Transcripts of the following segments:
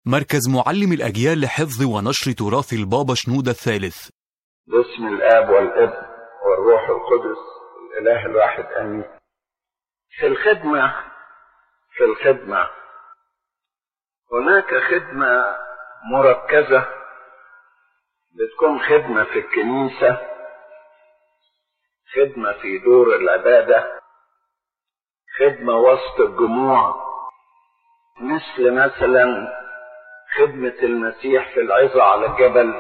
مركز معلم الأجيال لحفظ ونشر تراث البابا شنودة الثالث. باسم الآب والابن والروح القدس الإله الواحد آمين. في الخدمة هناك خدمة مركزة بتكون خدمة في الكنيسة، خدمة في دور العبادة، خدمة وسط الجموع، مثلا خدمة المسيح في العظة على الجبل،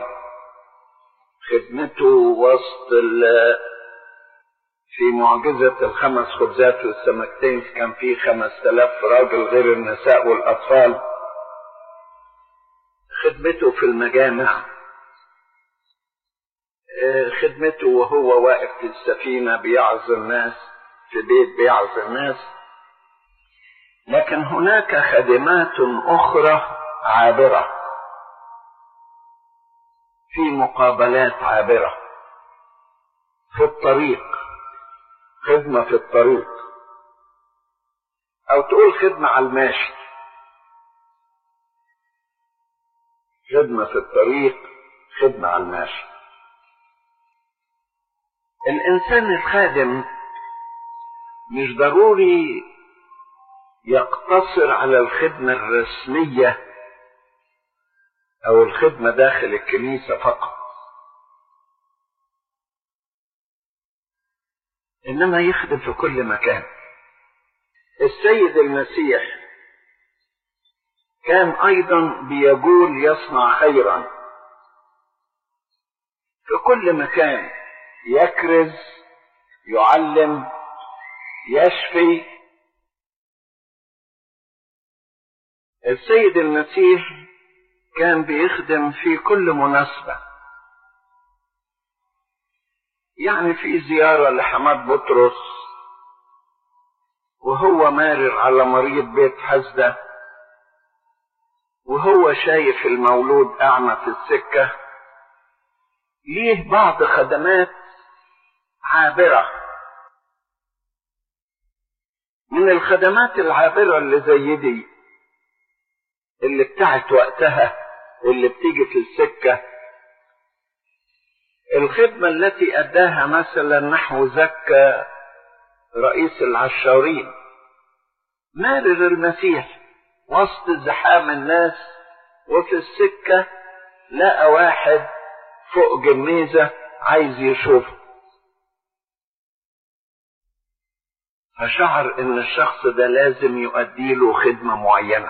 خدمته وسط في معجزة 5 خبزات والسمكتين كان فيه 5000 راجل غير النساء والأطفال، خدمته في المجامع، خدمته وهو واقف في السفينة بيعظ الناس، في بيت بيعظ الناس. لكن هناك خدمات أخرى عابرة، في مقابلات عابرة في الطريق، خدمة في الطريق، أو تقول خدمة على الماشي، خدمة في الطريق، خدمة على الماشي. الإنسان الخادم مش ضروري يقتصر على الخدمة الرسمية أو الخدمة داخل الكنيسة فقط، إنما يخدم في كل مكان. السيد المسيح كان أيضا بيقول يصنع خيرا في كل مكان، يكرز، يعلم، يشفي. السيد المسيح كان بيخدم في كل مناسبة، يعني في زيارة لحماد بطرس وهو مارر على مريض بيت حزدة، وهو شايف المولود أعمى في السكة، ليه بعض خدمات عابرة. من الخدمات العابرة اللي زي دي، اللي بتاعت وقتها، اللي بتيجي في السكة، الخدمة التي أداها مثلا نحو زكا رئيس العشارين. مارر المسيح وسط زحام الناس وفي السكة لقى واحد فوق جميزة عايز يشوفه، فشعر ان الشخص ده لازم يؤدي له خدمة معينة،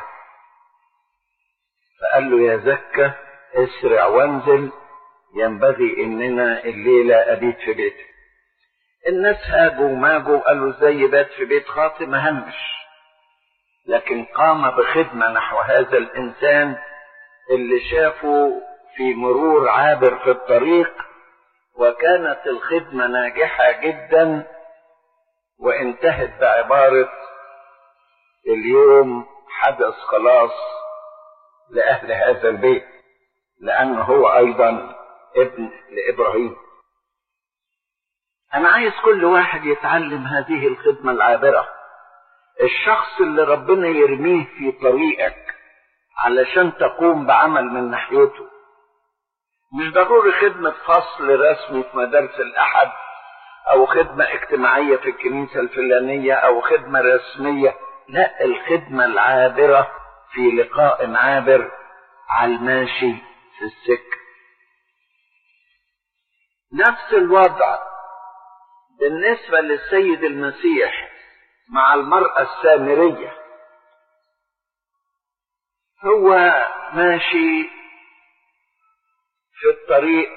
فقال له يا زكا اسرع وانزل، ينبغي اننا الليلة ابيت في بيتك. الناس هاجوا وماجوا وقالوا ازاي بات في بيت خاطئ، ما همش، لكن قام بخدمة نحو هذا الانسان اللي شافه في مرور عابر في الطريق، وكانت الخدمة ناجحة جدا، وانتهت بعبارة اليوم حدث خلاص لأهل هذا البيت، لأنه هو أيضا ابن لإبراهيم. أنا عايز كل واحد يتعلم هذه الخدمة العابرة. الشخص اللي ربنا يرميه في طريقك علشان تقوم بعمل من ناحيته، مش ضروري خدمة فصل رسمي في مدارس الأحد، أو خدمة اجتماعية في الكنيسة الفلانية، أو خدمة رسمية، لا، الخدمة العابرة في لقاء عابر على الماشي في السكة. نفس الوضع بالنسبة للسيد المسيح مع المرأة السامرية. هو ماشي في الطريق،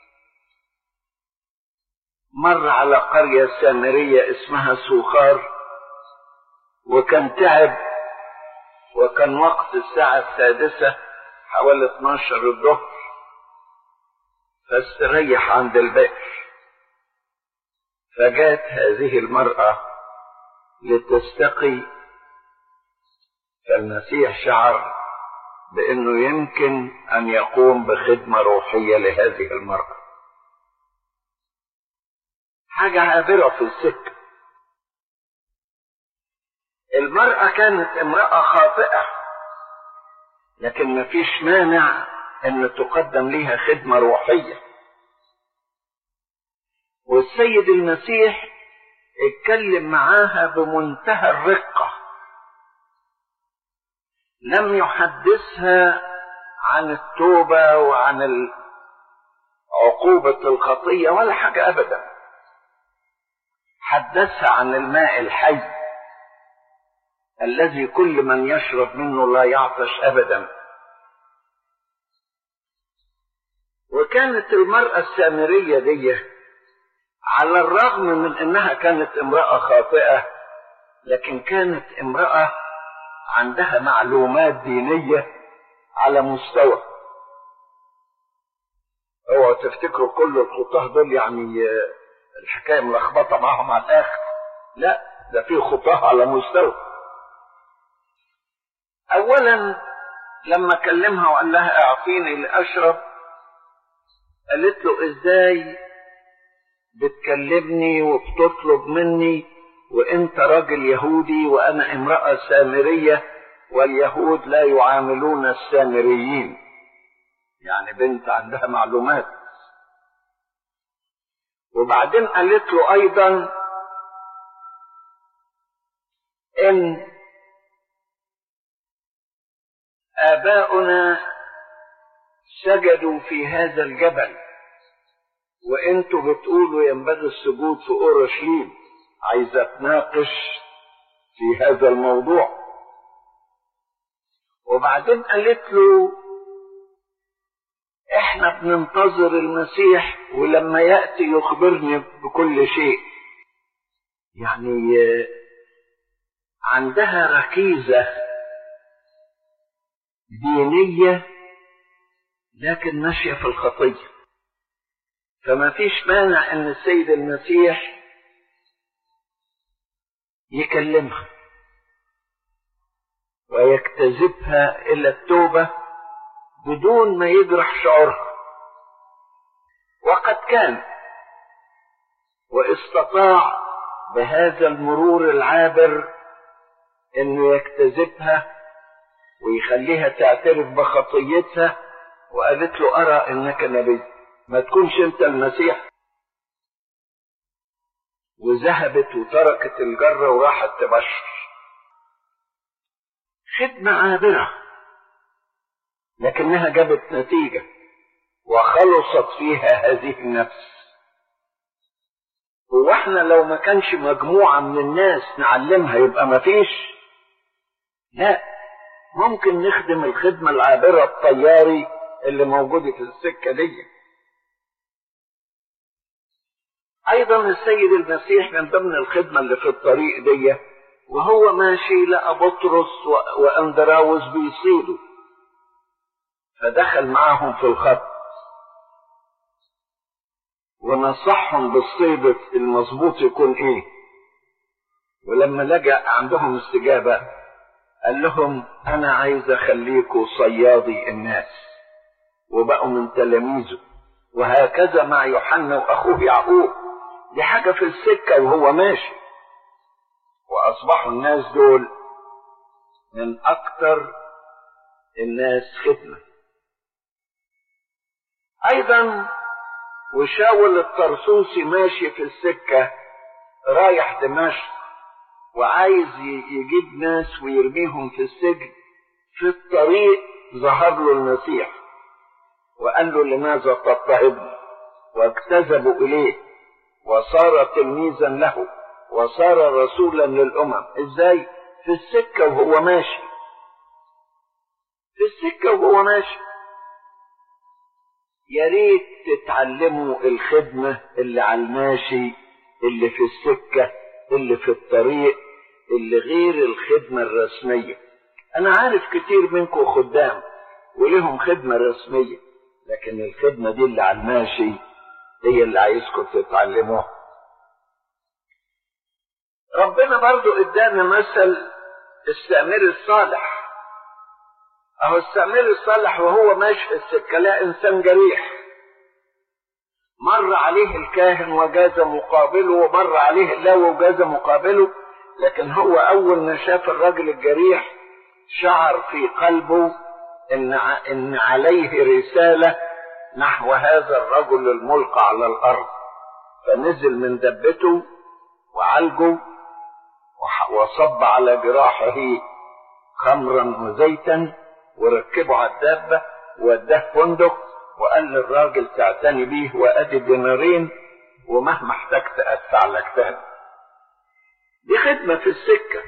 مر على قرية سامرية اسمها سوخار، وكان تعب، وكان وقت الساعة 6 حوالي 12 الظهر، فاستريح عند البئر. فجاءت هذه المرأة لتستقي، فالمسيح شعر بأنه يمكن أن يقوم بخدمة روحية لهذه المرأة، حاجة عابرة في السكة. المرأة كانت امرأة خاطئة، لكن مفيش مانع ان تقدم ليها خدمة روحية. والسيد المسيح اتكلم معاها بمنتهى الرقة، لم يحدثها عن التوبة وعن عقوبة الخطية ولا حاجة أبدا، حدثها عن الماء الحي الذي كل من يشرب منه لا يعطش أبدا. وكانت المرأة السامرية دي على الرغم من انها كانت امرأة خاطئة، لكن كانت امرأة عندها معلومات دينية على مستوى. اوعوا تفتكروا كل الخطاه دول يعني الحكاية ملخبطة معهم على الاخر، لا، ده في خطاه على مستوى. اولا لما كلمها وقال لها اعطيني لاشرب، قالت له ازاي بتكلمني وبتطلب مني وانت راجل يهودي وانا امرأة سامرية، واليهود لا يعاملون السامريين؟ يعني بنت عندها معلومات. وبعدين قالت له ايضا ان آباؤنا سجدوا في هذا الجبل وانتوا بتقولوا ينبغي السجود في اورشليم. عايزة تناقش في هذا الموضوع. وبعدين قالت له احنا بننتظر المسيح ولما يأتي يخبرني بكل شيء. يعني عندها ركيزة دينية لكن ماشية في الخطية. فما فيش مانع ان السيد المسيح يكلمها ويجتذبها الى التوبة بدون ما يجرح شعورها. وقد كان، واستطاع بهذا المرور العابر انه يجتذبها ويخليها تعترف بخطيتها. وقالت له ارى انك نبي، ما تكونش انت المسيح. وذهبت وتركت الجرة وراحت تبشر. خدمة عابرة لكنها جابت نتيجة وخلصت فيها هذه النفس. واحنا لو ما كانش مجموعة من الناس نعلمها يبقى ما فيش؟ لا، ممكن نخدم الخدمة العابرة الطياري اللي موجودة في السكة دي. ايضا السيد المسيح من ضمن الخدمة اللي في الطريق دي وهو ماشي لقى بطرس واندراوس بيصيدوا، فدخل معاهم في الخط ونصحهم بالصيد المظبوط يكون ايه. ولما لجأ عندهم استجابة قال لهم انا عايز اخليكوا صيادي الناس، وبقوا من تلاميذه. وهكذا مع يوحنا واخوه يعقوب، دي حاجة في السكة وهو ماشي. واصبحوا الناس دول من اكتر الناس خدمة. ايضا وشاول الطرسوسي ماشي في السكة رايح دمشق وعايز يجيب ناس ويرميهم في السجن. في الطريق ظهر له المسيح وقال له لماذا تضطهدني؟ واجتذبوا اليه وصار تلميذا له وصار رسولا للامم. ازاي؟ في السكة وهو ماشي، في السكة وهو ماشي. يا ريت تتعلموا الخدمة اللي على الماشي، اللي في السكة، اللي في الطريق، اللي غير الخدمة الرسمية. انا عارف كتير منكم خدام ولهم خدمة رسمية، لكن الخدمة دي اللي على الماشي هي اللي عايزكم تتعلموها. ربنا برضو ادانا مثل السامر الصالح. اهو السامر الصالح وهو ماشي في السكة لا انسان جريح، مر عليه الكاهن وجاز مقابله، ومر عليه اللاوي وجاز مقابله، لكن هو اول ما شاف الراجل الجريح شعر في قلبه إن عليه رسالة نحو هذا الرجل الملقى على الأرض، فنزل من دبته وعالجه وصب على جراحه خمرا وزيتا وركبه على الدابة ووداه فندق وقال للراجل تعتني بيه وأدي دينارين ومهما احتجت أدفع لك تاني. دي خدمة في السكة.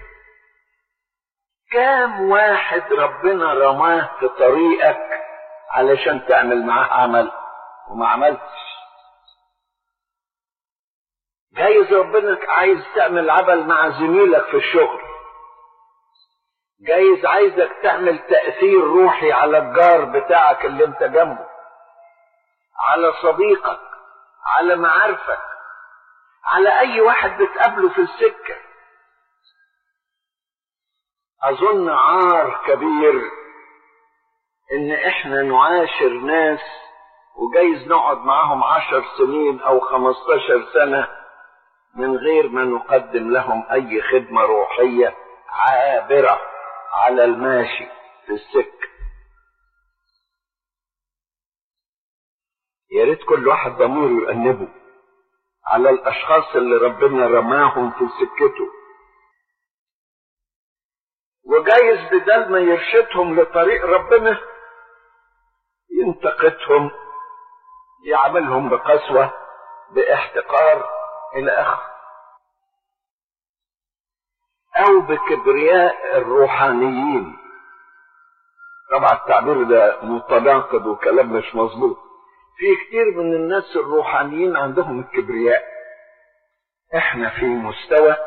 كام واحد ربنا رماه في طريقك علشان تعمل معاه عمل وما عملتش. جايز ربنا عايز تعمل عمل مع زميلك في الشغل، جايز عايزك تعمل تأثير روحي على الجار بتاعك اللي انت جنبه، على صديقك، على معارفك، على اي واحد بتقابله في السكة. اظن عار كبير ان احنا نعاشر ناس وجايز نقعد معاهم 10 سنين او 15 سنة من غير ما نقدم لهم اي خدمة روحية عابرة على الماشي في السكة. يا ريت كل واحد ضميره يؤنبه على الاشخاص اللي ربنا رماهم في سكته، وجايز بدل ما يرشدهم لطريق ربنا ينتقدهم، يعملهم بقسوة باحتقار الى اخره، او بكبرياء الروحانيين. طبعا التعبير ده متناقض وكلام مش مظبوط. في كتير من الناس الروحانيين عندهم الكبرياء. احنا في مستوى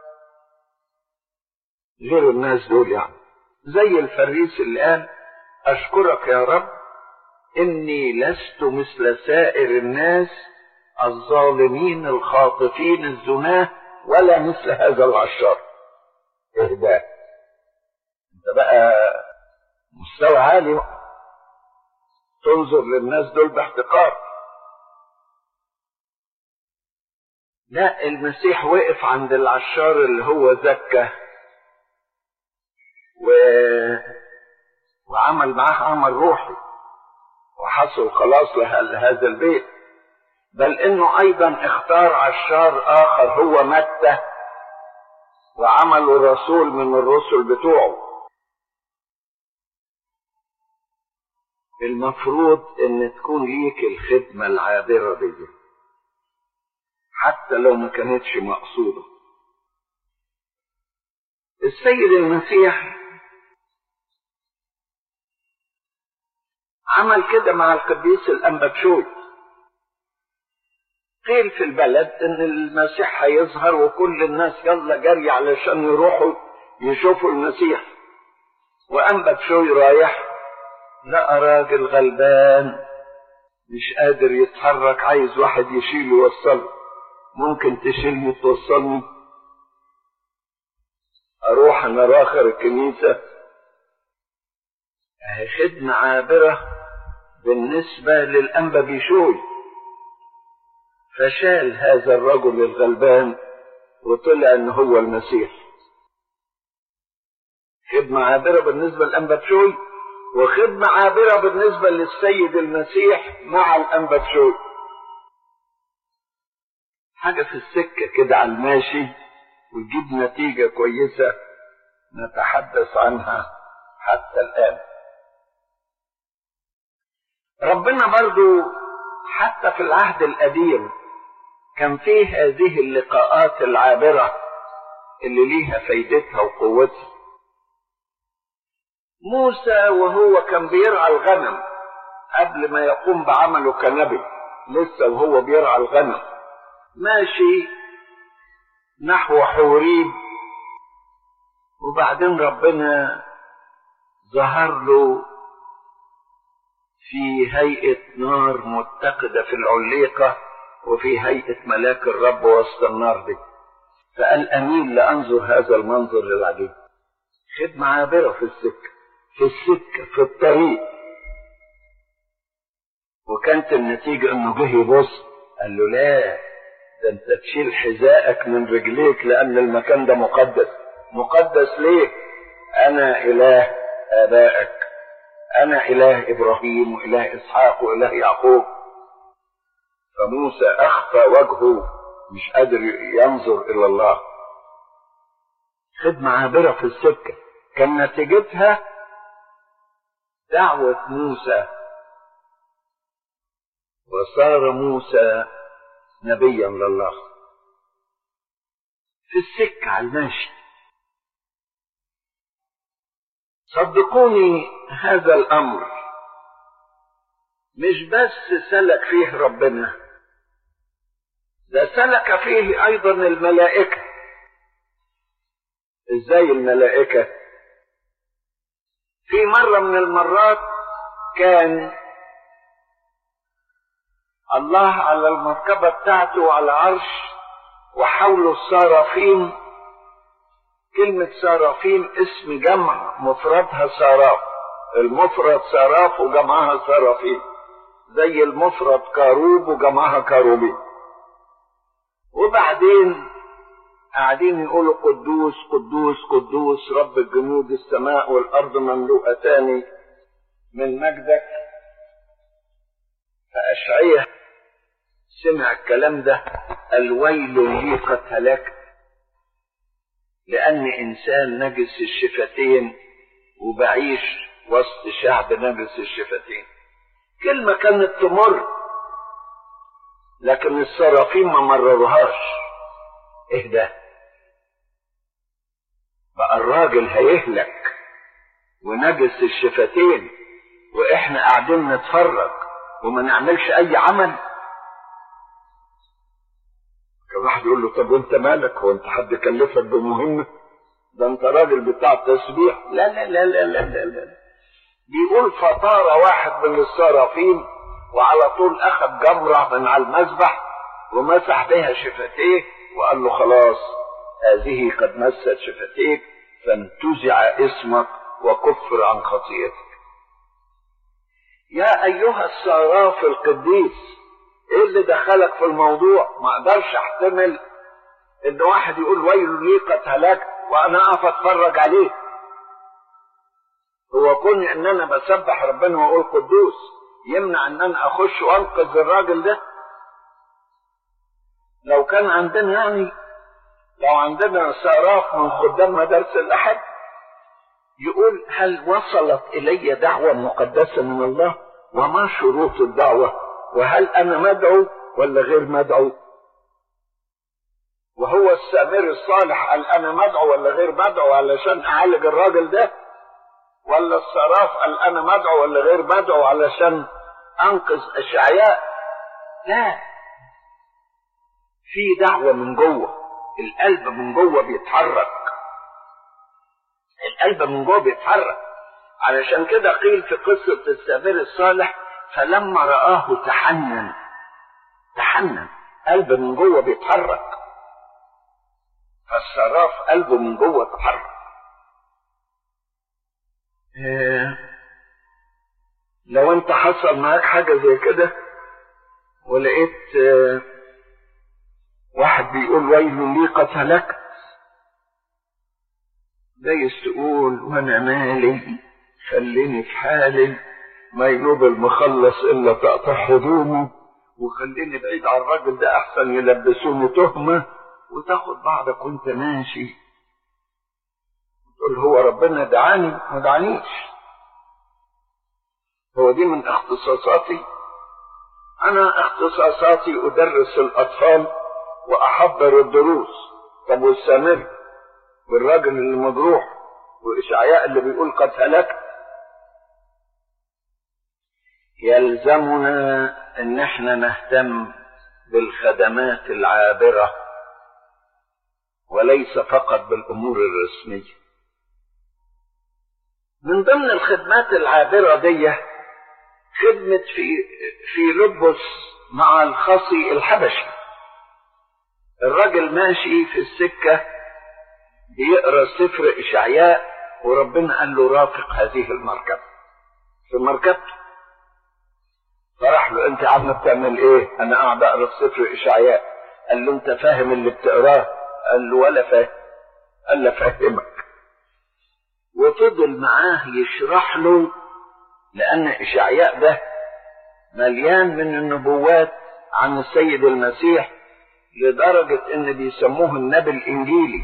غير الناس دول، يعني زي الفريس اللي قال اشكرك يا رب اني لست مثل سائر الناس الظالمين الخاطفين الزناه ولا مثل هذا العشار. ايه ده؟ انت بقى مستوى عالي تنظر للناس دول باحتقار. لا، المسيح وقف عند العشار اللي هو زكى وعمل معاه عمل روحي وحصل خلاص لهذا البيت، بل انه ايضا اختار عشار اخر هو متى وعمله رسول من الرسل بتوعه. المفروض ان تكون ليك الخدمة العابرة دي حتى لو ما كانتش مقصودة. السيد المسيح عمل كده مع القديس الأنبا بشوي. قيل في البلد ان المسيح هيظهر وكل الناس يلا جري علشان يروحوا يشوفوا المسيح، وأنبا بشوي رايح لقى راجل غلبان مش قادر يتحرك، عايز واحد يشيله يوصله. ممكن تشيلني توصلني؟ اروح انا راخر الكنيسة. اهي خدمة عابرة بالنسبة للأنبا بشوي، فشال هذا الرجل الغلبان وطلع ان هو المسيح. خدمة عابرة بالنسبة للأنبا بشوي وخدمة عابرة بالنسبة للسيد المسيح مع الأنبا بشوي. حاجة في السكة كده على الماشي وتجيب نتيجة كويسة نتحدث عنها حتى الآن. ربنا برضو حتى في العهد القديم كان فيه هذه اللقاءات العابرة اللي ليها فايدتها وقوتها. موسى وهو كان بيرعى الغنم قبل ما يقوم بعمله كنبي، لسه وهو بيرعى الغنم ماشي نحو حوريب، وبعدين ربنا ظهر له في هيئة نار متقدة في العليقة وفي هيئة ملاك الرب وسط النار دي، فقال أميل لأنظر هذا المنظر العجيب. خدمة عابرة في السكة في الطريق. وكانت النتيجة انه جه يبص قال له لا، ده انت تشيل حذائك من رجليك لان المكان ده مقدس. مقدس ليه؟ انا اله ابائك أنا إله إبراهيم وإله إسحاق وإله يعقوب. فموسى أخفى وجهه، مش قادر ينظر إلى الله. خدمة عابرة في السكة كان نتيجتها دعوة موسى، وصار موسى نبيا لله في السكة على الماشي. صدقوني هذا الأمر مش بس سلك فيه ربنا، ده سلك فيه أيضا الملائكة. إزاي الملائكة؟ في مرة من المرات كان الله على المركبة بتاعته وعلى عرش، وحوله الصرافين. كلمة صرافين اسم جمع، مفردها صراف. المفرد صراف وجمعها صرافين، زي المفرد كاروب وجمعها كاروبين. وبعدين قاعدين يقولوا قدوس قدوس قدوس رب الجنود، السماء والأرض مملوءتان من مجدك. فأشعياء سمع الكلام ده، الويل لي قد هلكت، لأن إنسان نجس الشفتين وبعيش وسط شعب نجس الشفتين. كلمة كانت تمر، لكن الصرافين ما مرروهاش. إيه ده؟ بقى الراجل هيهلك ونجس الشفتين وإحنا قاعدين نتفرج وما نعملش أي عمل؟ كان واحد يقول له طب وانت مالك؟ هو انت حد كلفك بمهمة؟ ده انت راجل بتاع تسبيح. لا لا لا لا لا لا لا. بيقول فطار واحد من الصرافين وعلى طول اخذ جمرة من على المذبح ومسح بها شفتيه وقال له خلاص هذه قد مست شفتيك، فانتزع اسمك وكفر عن خطيئتك. يا ايها الصراف القديس، ايه اللي دخلك في الموضوع؟ ما اقدرش احتمل ان واحد يقول ويل لي قد هلكت وانا اقف اتفرج عليه. هو كون ان انا بسبح ربنا واقول قدوس يمنع ان انا اخش وانقذ الراجل ده؟ لو كان عندنا لو عندنا صراف من خدام مدارس الاحد يقول هل وصلت الي دعوة مقدسة من الله؟ وما شروط الدعوة؟ وهل انا مدعو ولا غير مدعو؟ وهو السامر الصالح قال انا مدعو ولا غير مدعو علشان اعالج الراجل ده؟ ولا الصراف قال انا مدعو ولا غير مدعو علشان انقذ اشعياء؟ لا، في دعوة من جوه، القلب من جوه بيتحرك، القلب من جوه بيتحرك. علشان كده قيل في قصة السامر الصالح فلما رآه تحنن. قلب من جوه بيتحرك، فالصراف قلبه من جوه اتحرك. لو انت حصل معاك حاجة زي كده ولقيت واحد بيقول ويل لي قد هلكت، جايز تقول وانا مالي، خليني في حالي، ما ينوب المخلص الا تقطع هدومه، وخليني بعيد عن الراجل ده احسن يلبسوني تهمه، وتاخد بعضك وانت ماشي تقول هو ربنا دعاني ما دعانيش. هو دي من اختصاصاتي؟ انا اختصاصاتي ادرس الاطفال واحضر الدروس. طب والسامر والراجل اللي مجروح واشعياء اللي بيقول قد هلكت؟ يلزمنا ان احنا نهتم بالخدمات العابرة وليس فقط بالامور الرسمية. من ضمن الخدمات العابرة دي خدمة في لبس مع الخصي الحبشي. الراجل ماشي في السكة بيقرأ سفر إشعياء وربنا قال له رافق هذه المركبة في مركبته. فراح له انت عم بتعمل ايه؟ انا قاعد اقرا في سفر اشعياء. قال له انت فاهم اللي بتقراه؟ قال له ولا فاهم. قال له فهمك. وفضل معاه يشرح له لأن إشعياء ده مليان من النبوات عن السيد المسيح لدرجة إن بيسموه النبي الإنجيلي.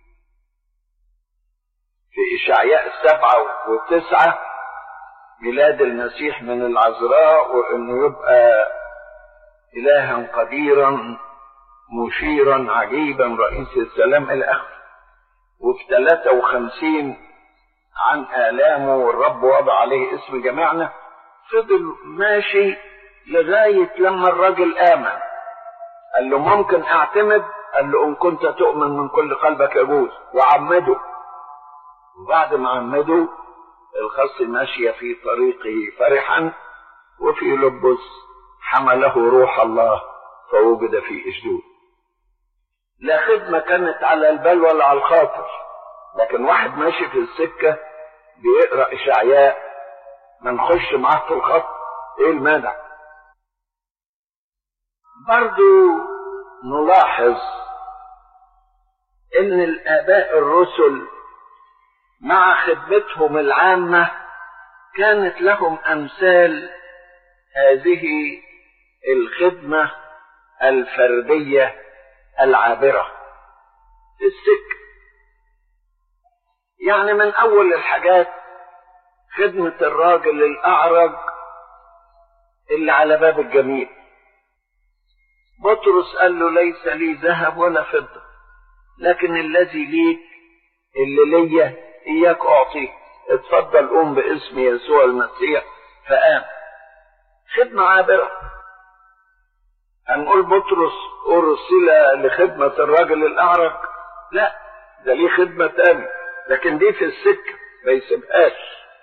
في إشعياء 7 و9 ميلاد المسيح من العذراء، وإنه يبقى إلها قديرا مشيرا عجيبا رئيس السلام إلى آخره. وفي 53 عن آلامه والرب وضع عليه اسم جميعنا. فضل ماشي لغاية لما الراجل آمن. قال له ممكن اعتمد؟ قال له ان كنت تؤمن من كل قلبك يجوز، وعمده. وبعد ما عمده الخص ماشي في طريقه فرحا، وفي لبس حمله روح الله فوجد في اشدود. لا خدمة كانت على البال ولا على الخاطر، لكن واحد ماشي في السكة بيقرأ إشعياء ما نخش معاه في الخط، ايه المانع؟ برضو نلاحظ ان الآباء الرسل مع خدمتهم العامة كانت لهم أمثال هذه الخدمة الفردية العابرة في السكة. يعني من أول الحاجات خدمة الراجل الأعرج اللي على باب الجميل. بطرس قال له ليس لي ذهب ولا فضة، لكن الذي ليك اللي ليا إياك أعطيك، اتفضل قوم باسم يسوع المسيح. فقام. خدمة عابرة. هنقول بطرس أرسل لخدمة الراجل الأعرج؟ لا، ده ليه خدمة تانية، لكن دي في السكة ما يسيبهاش.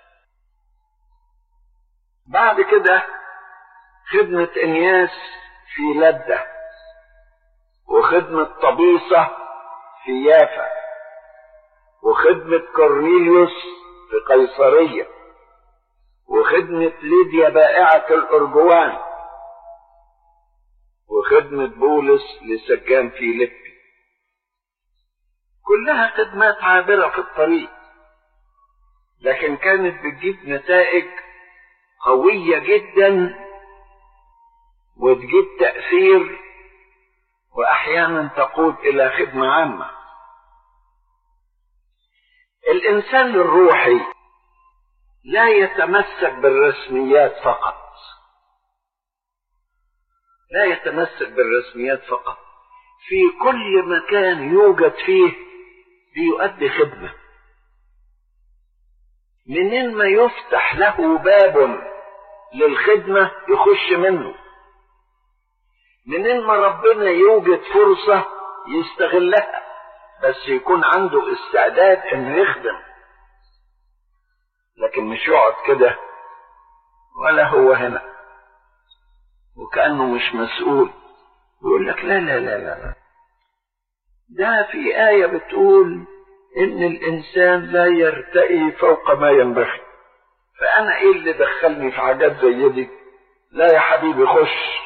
بعد كده خدمة إنياس في لدة، وخدمة طبيصة في يافا، وخدمة كورنيليوس في قيصرية، وخدمة ليديا بائعة الأرجوان، وخدمة بولس لسكان فيليبي. كلها خدمات عابرة في الطريق، لكن كانت بتجيب نتائج قوية جدا وتجيب تأثير، وأحيانا تقود إلى خدمة عامة. الإنسان الروحي لا يتمسك بالرسميات فقط، لا يتمسك بالرسميات فقط، في كل مكان يوجد فيه بيؤدي خدمة. منين ما يفتح له باب للخدمة يخش منه، منين ما ربنا يوجد فرصة يستغلها، بس يكون عنده استعداد انه يخدم. لكن مش يقعد كده ولا هو هنا وكأنه مش مسؤول، يقول لك لا لا لا لا، ده في آية بتقول إن الإنسان لا يرتقي فوق ما ينبغي، فأنا إيه اللي دخلني في حاجات زي دي؟ لا يا حبيبي خش.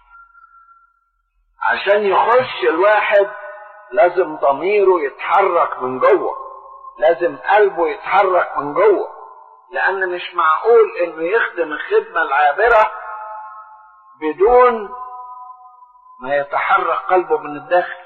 عشان يخش الواحد لازم ضميره يتحرك من جوه، لازم قلبه يتحرك من جوه، لأن مش معقول إنه يخدم الخدمة العابرة بدون ما يتحرك قلبه من الداخل.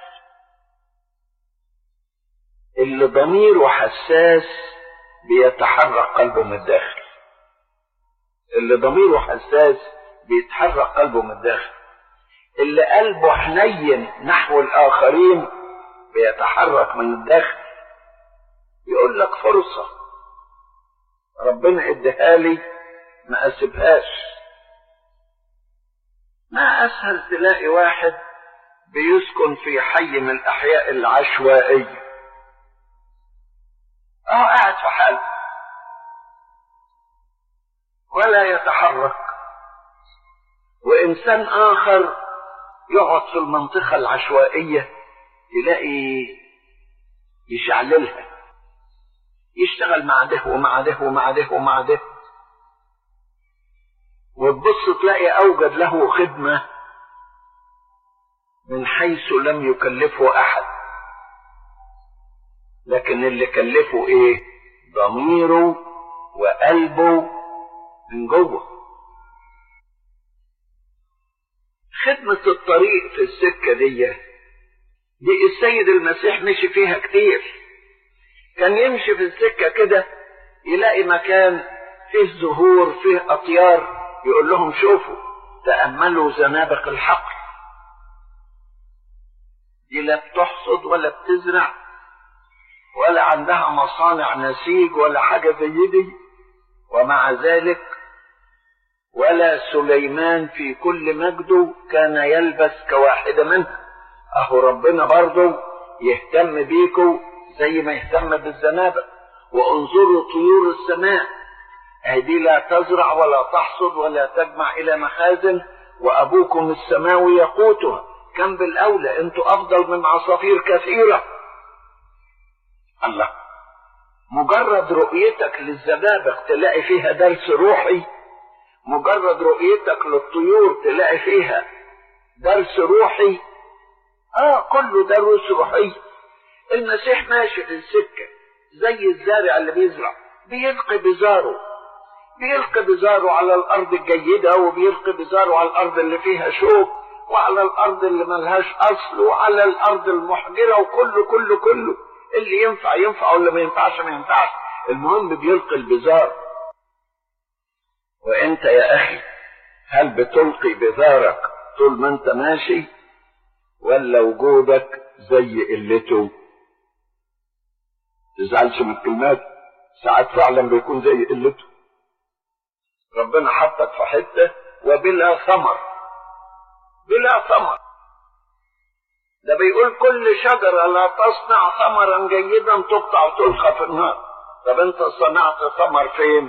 اللي ضميره حساس بيتحرك قلبه من الداخل، اللي ضميره حساس بيتحرك قلبه من الداخل. اللي قلبه حنين نحو الآخرين بيتحرك من الداخل. يقول لك فرصة ربنا اديها لي ما اسيبهاش. ما اسهل تلاقي واحد بيسكن في حي من الاحياء العشوائية، قاعد في حاله ولا يتحرك، وانسان اخر يقعد في المنطقة العشوائية تلاقي يشعللها، يشتغل مع ده ومع ده ومع ده ومع ده، وتبص تلاقي اوجد له خدمة من حيث لم يكلفه احد، لكن اللي كلفه ايه؟ ضميره وقلبه من جوه. خدمة الطريق في السكة دي السيد المسيح مشي فيها كتير. كان يمشي في السكة كده يلاقي مكان فيه زهور فيه أطيار، يقول لهم شوفوا تأملوا زنابق الحقل، دي لا بتحصد ولا بتزرع ولا عندها مصانع نسيج ولا حاجة زي دي، ومع ذلك ولا سليمان في كل مجده كان يلبس كواحدة منها. اهو ربنا برضو يهتم بيكو زي ما يهتم بالزنابق. وانظروا طيور السماء، هذه لا تزرع ولا تحصد ولا تجمع الى مخازن، وابوكم السماوي يقوتها. كم بالاولى انتوا افضل من عصافير كثيرة. الله، مجرد رؤيتك للزنابق تلاقي فيها درس روحي، مجرد رؤيتك للطيور تلاقي فيها درس روحي. كله دروس روحي. المسيح ماشي في السكة زي الزارع اللي بيزرع، بيلقي بذاره على الارض الجيدة، وبيلقي بذاره على الارض اللي فيها شوك، وعلى الارض اللي ملهاش اصل، وعلى الارض المحجرة، وكله اللي ينفع واللي ما ينفعش. المهم بيلقي البذار. وانت يا اخي هل بتلقي بذارك طول ما انت ماشي، ولا وجودك زي قلته؟ تزعلش من الكلمات، ساعات فعلا بيكون زي قلته. ربنا حطك في حته وبلا ثمر، ده بيقول كل شجرة لا تصنع ثمرا جيدا تقطع وتلقى في النار. طب انت صنعت ثمر فين؟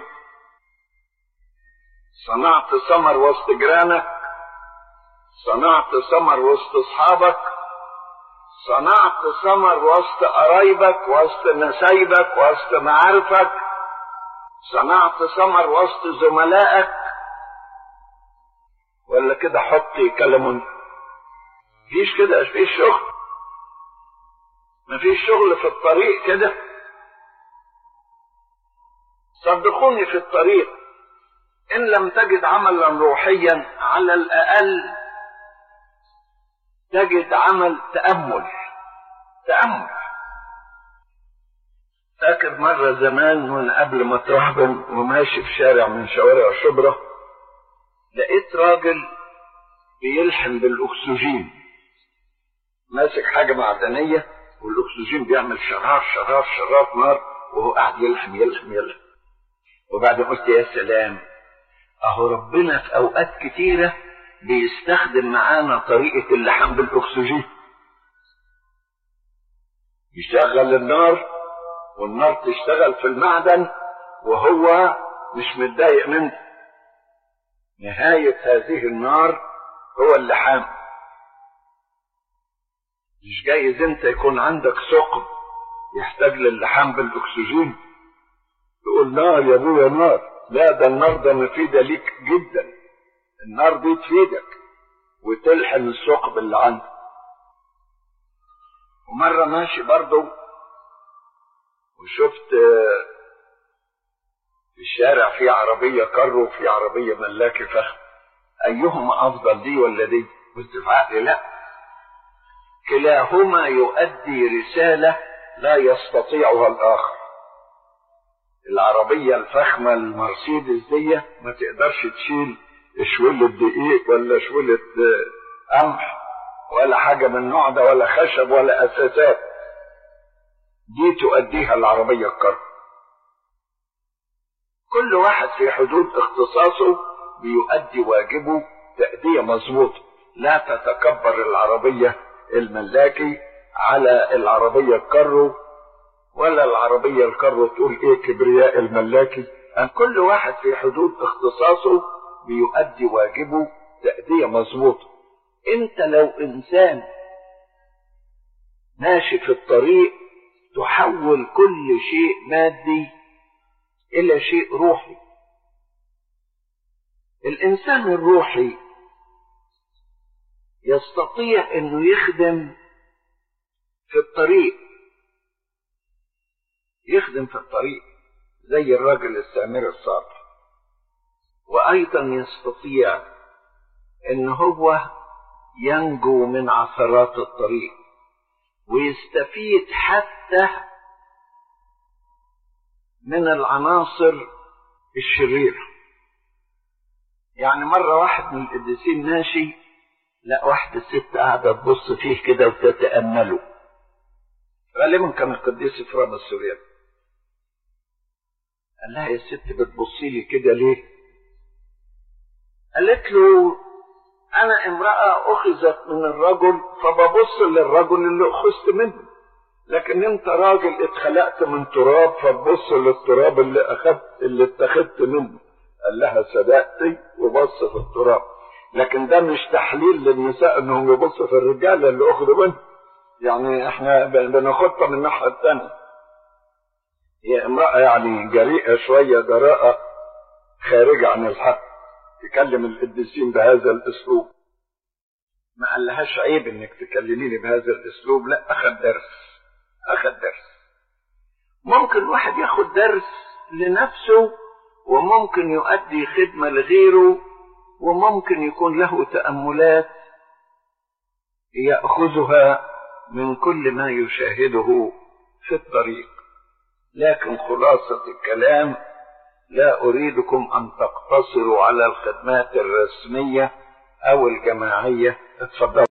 صنعت ثمر وسط جيرانك، صنعت ثمر وسط اصحابك، صنعت ثمر وسط قرايبك، وسط نسايبك، وسط معارفك، صنعت ثمر وسط زملائك، ولا كده حطي كلام؟ مفيش كده، مفيش شغل، مفيش شغل في الطريق كده. صدقوني في الطريق إن لم تجد عملا روحيا على الأقل تجد عمل تأمل. فاكر مرة زمان من قبل ما اترهبن وماشي في شارع من شوارع شبرا، لقيت راجل بيلحم بالأكسجين، ماسك حاجة معدنية والأكسجين بيعمل شرار نار، وهو قاعد يلحم. وبعد قلت يا سلام، اهو ربنا في اوقات كتيرة بيستخدم معانا طريقة اللحام بالاكسجين. يشغل النار والنار تشتغل في المعدن وهو مش متضايق منه. نهاية هذه النار هو اللحام. مش جايز انت يكون عندك ثقب يحتاج للحام بالاكسجين تقول نار يا ابويا نار. لا، ده النار ده مفيدة ليك جدا. النار دي تفيدك وتلحم الثقب اللي عندك. ومرة ماشي برضو وشفت في الشارع في عربية كارو وفي عربية ملاكي فخم، ايهما افضل، دي ولا دي؟ قلت في عقلي لا، كلاهما يؤدي رسالة لا يستطيعها الاخر. العربية الفخمة المرسيدس دي ما تقدرش تشيل شولة دقيق ولا شولة قمح ولا حاجة من النوع ده، ولا خشب ولا اساسات. دي تؤديها العربية الكار. كل واحد في حدود اختصاصه بيؤدي واجبه تأدية مظبوطة. لا تتكبر العربية الملاكي على العربية الكارو، ولا العربية الكارو تقول ايه كبرياء الملاكي. كل واحد في حدود اختصاصه بيؤدي واجبه تأدية مظبوطة. انت لو انسان ماشي في الطريق تحول كل شيء مادي الى شيء روحي. الانسان الروحي يستطيع انه يخدم في الطريق، زي الراجل السامري الصالح. وأيضا يستطيع إن هو ينجو من عثرات الطريق، ويستفيد حتى من العناصر الشريرة. يعني مرة واحد من القديسين ماشي، لا واحدة ست قاعدة تبص فيه كده وتتأمله، غالبا كان القديس إفرام السورياني. قال لها يا ست بتبصي لي كده ليه؟ قالت له أنا امرأة أخذت من الرجل فببص للرجل اللي أخذت منه، لكن أنت راجل اتخلقت من تراب فببص للتراب اللي اتخذت منه. قال لها صدقتي وبص في التراب، لكن ده مش تحليل للنساء انهم يبصوا في الرجاله اللي اخذوا منه، يعني احنا بناخدها من الناحيه الثانيه. هي امراه يعني جريئه شويه، جراءه خارجه عن الحق، تكلم القديسين بهذا الاسلوب. ما قالهاش عيب انك تكلميني بهذا الاسلوب، لا اخذ درس. ممكن واحد ياخد درس لنفسه، وممكن يؤدي خدمة لغيره، وممكن يكون له تأملات يأخذها من كل ما يشاهده في الطريق. لكن خلاصة الكلام، لا أريدكم أن تقتصروا على الخدمات الرسمية أو الجماعية. اتفضلوا.